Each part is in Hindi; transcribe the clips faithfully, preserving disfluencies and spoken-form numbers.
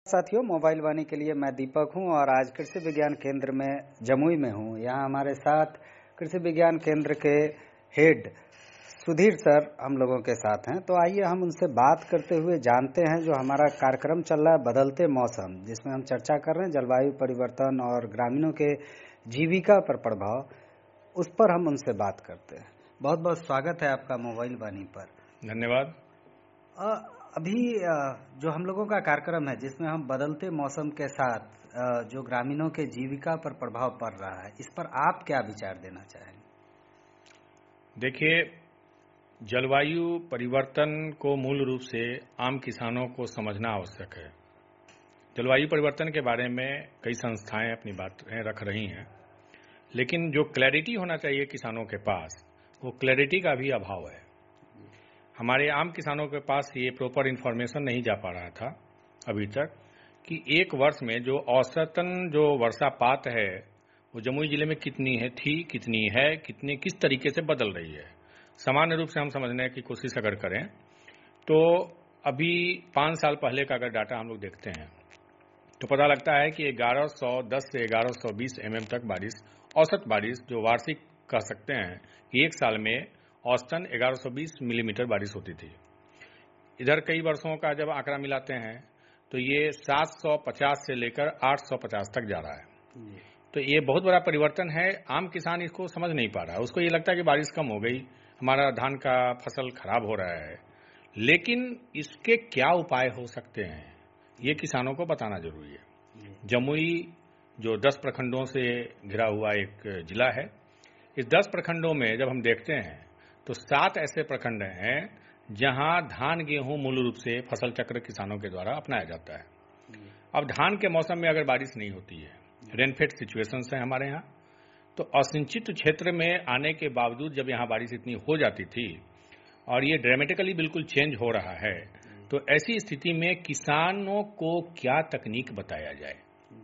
साथियों, मोबाइल वाणी के लिए मैं दीपक हूं और आज कृषि विज्ञान केंद्र में जमुई में हूं। यहां हमारे साथ कृषि विज्ञान केंद्र के हेड सुधीर सर हम लोगों के साथ हैं। तो आइए हम उनसे बात करते हुए जानते हैं जो हमारा कार्यक्रम चल रहा है बदलते मौसम, जिसमें हम चर्चा कर रहे हैं जलवायु परिवर्तन और ग्रामीणों के जीविका पर प्रभाव, उस पर हम उनसे बात करते हैं। बहुत बहुत स्वागत है आपका मोबाइल वाणी पर। धन्यवाद। अभी जो हम लोगों का कार्यक्रम है जिसमें हम बदलते मौसम के साथ जो ग्रामीणों के जीविका पर प्रभाव पड़ रहा है, इस पर आप क्या विचार देना चाहेंगे? देखिए, जलवायु परिवर्तन को मूल रूप से आम किसानों को समझना आवश्यक है। जलवायु परिवर्तन के बारे में कई संस्थाएं अपनी बातें रख रही हैं, लेकिन जो क्लैरिटी होना चाहिए किसानों के पास, वो क्लैरिटी का भी अभाव है। हमारे आम किसानों के पास ये प्रॉपर इन्फॉर्मेशन नहीं जा पा रहा था अभी तक कि एक वर्ष में जो औसतन जो वर्षापात है वो जमुई जिले में कितनी है थी कितनी है कितनी किस तरीके से बदल रही है। सामान्य रूप से हम समझने की कोशिश अगर करें तो अभी पाँच साल पहले का अगर डाटा हम लोग देखते हैं तो पता लगता है कि ग्यारह सौ दस से ग्यारह सौ बीस एम एम तक बारिश, औसत बारिश जो वार्षिक कह सकते हैं कि एक साल में औसतन ग्यारह सौ बीस मिलीमीटर बारिश होती थी। इधर कई वर्षों का जब आंकड़ा मिलाते हैं तो ये सात सौ पचास से लेकर आठ सौ पचास तक जा रहा है। तो ये बहुत बड़ा परिवर्तन है। आम किसान इसको समझ नहीं पा रहा है, उसको ये लगता है कि बारिश कम हो गई, हमारा धान का फसल खराब हो रहा है। लेकिन इसके क्या उपाय हो सकते हैं ये किसानों को बताना जरूरी है। जमुई जो दस प्रखंडों से घिरा हुआ एक जिला है, इस दस प्रखंडों में जब हम देखते हैं तो सात ऐसे प्रखंड हैं जहां धान गेहूं मूल रूप से फसल चक्र किसानों के द्वारा अपनाया जाता है। अब धान के मौसम में अगर बारिश नहीं होती है, रेनफेड सिचुएशंस हैं हमारे यहाँ, तो असिंचित क्षेत्र में आने के बावजूद जब यहाँ बारिश इतनी हो जाती थी और ये ड्रामेटिकली बिल्कुल चेंज हो रहा है, तो ऐसी स्थिति में किसानों को क्या तकनीक बताया जाए।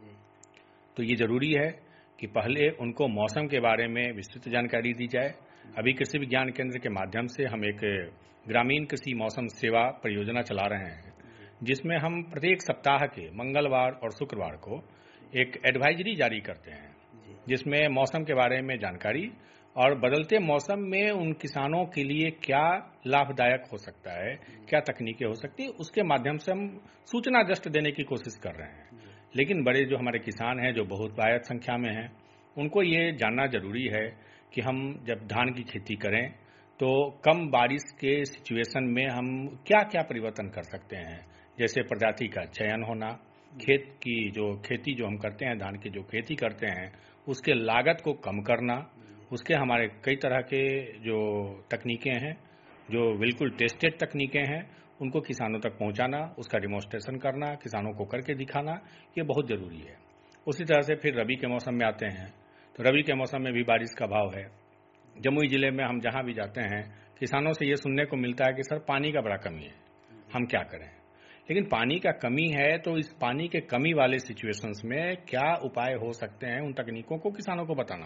तो ये जरूरी है कि पहले उनको मौसम के बारे में विस्तृत जानकारी दी जाए। अभी कृषि विज्ञान केंद्र के माध्यम से हम एक ग्रामीण कृषि मौसम सेवा परियोजना चला रहे हैं, जिसमें हम प्रत्येक सप्ताह के मंगलवार और शुक्रवार को एक एडवाइजरी जारी करते हैं, जिसमें मौसम के बारे में जानकारी और बदलते मौसम में उन किसानों के लिए क्या लाभदायक हो सकता है, क्या तकनीकें हो सकती है, उसके माध्यम से हम सूचना जस्ट देने की कोशिश कर रहे हैं। लेकिन बड़े जो हमारे किसान हैं जो बहुत बायत संख्या में हैं, उनको ये जानना जरूरी है कि हम जब धान की खेती करें तो कम बारिश के सिचुएशन में हम क्या क्या परिवर्तन कर सकते हैं। जैसे प्रजाति का चयन होना, खेत की जो खेती जो हम करते हैं, धान की जो खेती करते हैं उसके लागत को कम करना, उसके हमारे कई तरह के जो तकनीकें हैं जो बिल्कुल टेस्टेड तकनीकें हैं उनको किसानों तक पहुंचाना, उसका डिमॉन्स्ट्रेशन करना, किसानों को करके दिखाना, ये बहुत जरूरी है। उसी तरह से फिर रबी के मौसम में आते हैं तो रबी के मौसम में भी बारिश का अभाव है। जमुई जिले में हम जहां भी जाते हैं किसानों से ये सुनने को मिलता है कि सर पानी का बड़ा कमी है, हम क्या करें। लेकिन पानी का कमी है तो इस पानी के कमी वाले सिचुएशंस में क्या उपाय हो सकते हैं, उन तकनीकों को किसानों को बताना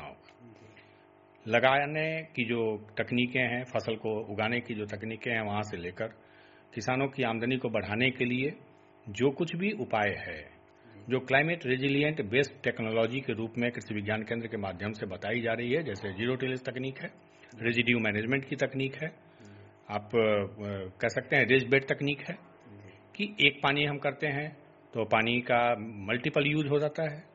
होगा। लगाने की जो तकनीकें हैं, फसल को उगाने की जो तकनीकें हैं, वहां से लेकर किसानों की आमदनी को बढ़ाने के लिए जो कुछ भी उपाय है, जो क्लाइमेट रेजिलिएंट बेस्ड टेक्नोलॉजी के रूप में कृषि विज्ञान केंद्र के माध्यम से बताई जा रही है, जैसे जीरो टिलेज तकनीक है, रेजिड्यू मैनेजमेंट की तकनीक है, आप कह सकते हैं रेज बेड तकनीक है कि एक पानी हम करते हैं तो पानी का मल्टीपल यूज हो जाता है।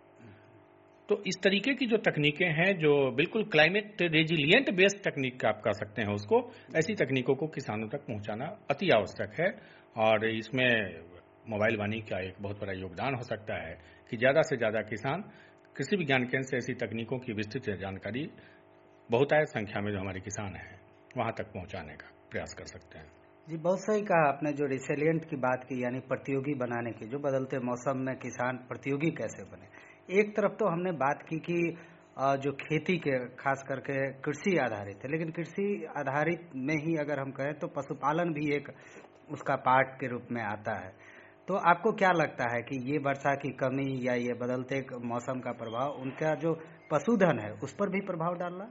तो इस तरीके की जो तकनीकें हैं जो बिल्कुल क्लाइमेट रेजिलिएंट बेस्ड तकनीक आप कह सकते हैं उसको, ऐसी तकनीकों को किसानों तक पहुंचाना अति आवश्यक है। और इसमें मोबाइल वाणी का एक बहुत बड़ा योगदान हो सकता है कि ज्यादा से ज्यादा किसान कृषि विज्ञान केंद्र से ऐसी तकनीकों की विस्तृत जानकारी बहुतायत संख्या में जो हमारे किसान हैं वहां तक पहुंचाने का प्रयास कर सकते हैं। जी, बहुत सही कहा आपने। जो रिसिलिएंट की बात की, यानी प्रतियोगी बनाने की, जो बदलते मौसम में किसान प्रतियोगी कैसे बने। एक तरफ तो हमने बात की कि जो खेती के खास करके कृषि आधारित है, लेकिन कृषि आधारित में ही अगर हम कहें तो पशुपालन भी एक उसका पार्ट के रूप में आता है। तो आपको क्या लगता है कि ये वर्षा की कमी या ये बदलते मौसम का प्रभाव उनका जो पशुधन है उस पर भी प्रभाव डाल रहा?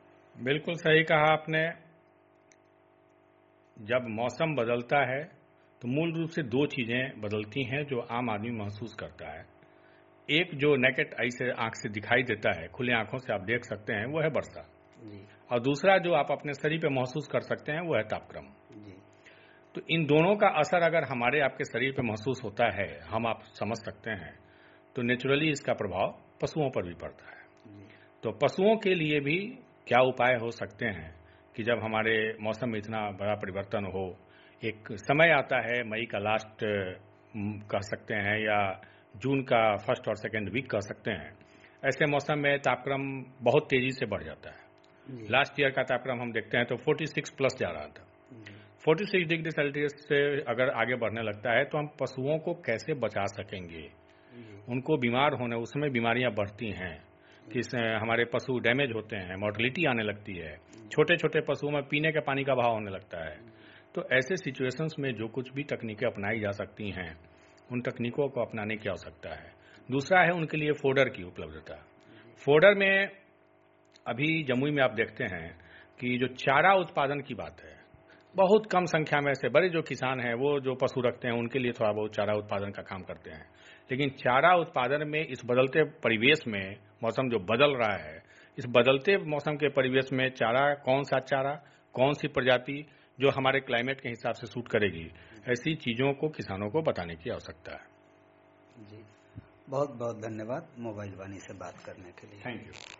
बिल्कुल सही कहा आपने। जब मौसम बदलता है तो मूल रूप से दो चीजें बदलती हैं जो आम आदमी महसूस करता है। एक जो नेकेड आई से आंख से दिखाई देता है, खुले आंखों से आप देख सकते हैं, वो है वर्षा जी। और दूसरा जो आप अपने शरीर पे महसूस कर सकते हैं वो है तापक्रम जी। तो इन दोनों का असर अगर हमारे आपके शरीर पे महसूस होता है, हम आप समझ सकते हैं, तो नेचुरली इसका प्रभाव पशुओं पर भी पड़ता है जी। तो पशुओं के लिए भी क्या उपाय हो सकते हैं कि जब हमारे मौसम में इतना बड़ा परिवर्तन हो, एक समय आता है मई का लास्ट कह सकते हैं या जून का फर्स्ट और सेकेंड वीक कह सकते हैं, ऐसे मौसम में तापक्रम बहुत तेजी से बढ़ जाता है। लास्ट ईयर का तापक्रम हम देखते हैं तो छियालीस प्लस जा रहा था। छियालीस डिग्री सेल्सियस से अगर आगे बढ़ने लगता है तो हम पशुओं को कैसे बचा सकेंगे? उनको बीमार होने, उसमें बीमारियां बढ़ती हैं, किस हमारे पशु डैमेज होते हैं, मोर्टेलिटी आने लगती है, छोटे छोटे पशुओं में पीने के पानी का बहाव होने लगता है। तो ऐसे सिचुएशंस में जो कुछ भी तकनीकें अपनाई जा सकती हैं, उन तकनीकों को अपनाने की आवश्यकता है। दूसरा है उनके लिए फोडर की उपलब्धता। फोडर में अभी जमुई में आप देखते हैं कि जो चारा उत्पादन की बात है, बहुत कम संख्या में ऐसे बड़े जो किसान हैं, वो जो पशु रखते हैं, उनके लिए थोड़ा बहुत चारा उत्पादन का काम करते हैं। लेकिन चारा उत्पादन में इस बदलते परिवेश में, मौसम जो बदल रहा है, इस बदलते मौसम के परिवेश में चारा, कौन सा चारा, कौन सी प्रजाति जो हमारे क्लाइमेट के हिसाब से सूट करेगी, ऐसी चीजों को किसानों को बताने की आवश्यकता है। जी, बहुत बहुत धन्यवाद मोबाइल वाणी से बात करने के लिए। Thank you.